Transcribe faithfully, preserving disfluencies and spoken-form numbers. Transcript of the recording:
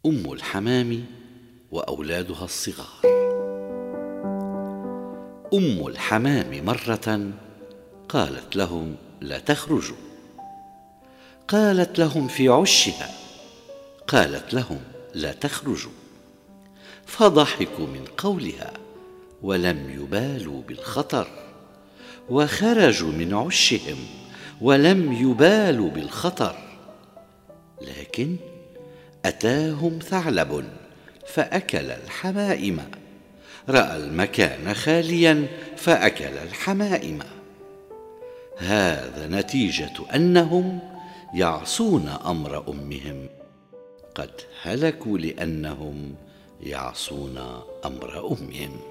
أم الحمام وأولادها الصغار. أم الحمام مرة قالت لهم: لا تخرجوا. قالت لهم في عشها: قالت لهم: لا تخرجوا. فضحكوا من قولها ولم يبالوا بالخطر، وخرجوا من عشهم ولم يبالوا بالخطر. لكن أتاهم ثعلب فأكل الحمائم، رأى المكان خاليا فأكل الحمائم. هذا نتيجة أنهم يعصون أمر أمهم، قد هلكوا لأنهم يعصون أمر أمهم.